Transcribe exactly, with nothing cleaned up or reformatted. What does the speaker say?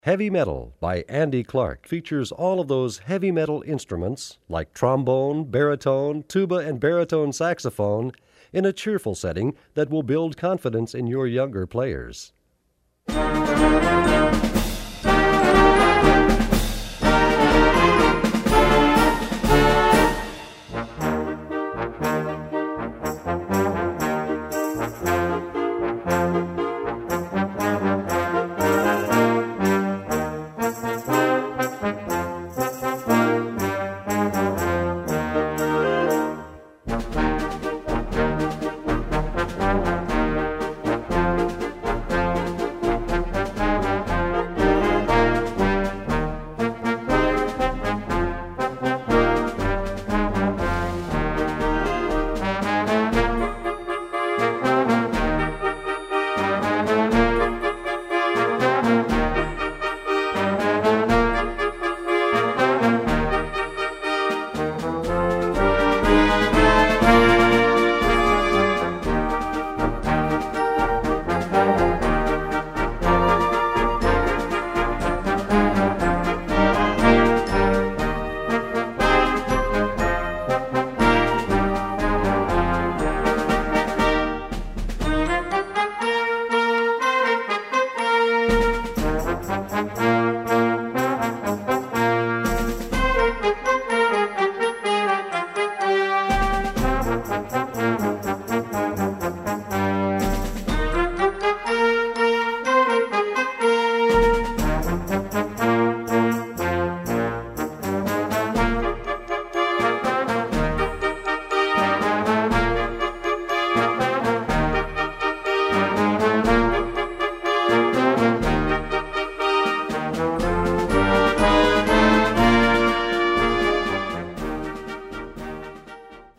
Heavy Metal by Andy Clark features all of those heavy metal instruments like trombone, baritone, tuba, and baritone saxophone in a cheerful setting that will build confidence in your younger players.